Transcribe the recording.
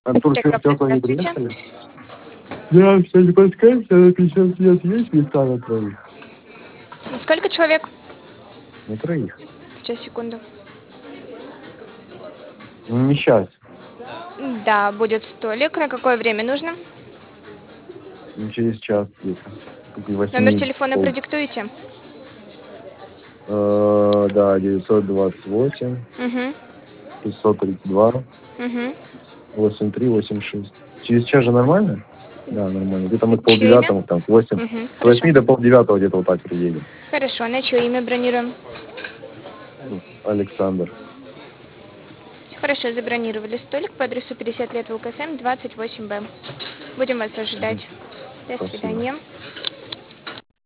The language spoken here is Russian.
Артур, что, Ставрополь, стекла не здравствуйте. приехали? Да, кстати, подскажите, на 50 лет есть места на троих? Сколько человек? На троих. Сейчас, секунду. Не сейчас, Да, будет столик. На какое время нужно? через час где-то. Около Номер 8. телефона продиктуете? Да, 928, Угу, 632, угу. 8386. Через час же нормально? Да, нормально. Где-то мы к Чье имя? 8:30, там, Угу, с хорошо. 8 до 8:30 где-то вот так приедем. Хорошо, на чье имя бронируем? Александр. Хорошо, забронировали столик по адресу 50 лет ВКСМ 28Б. Будем вас ожидать. До Спасибо. свидания.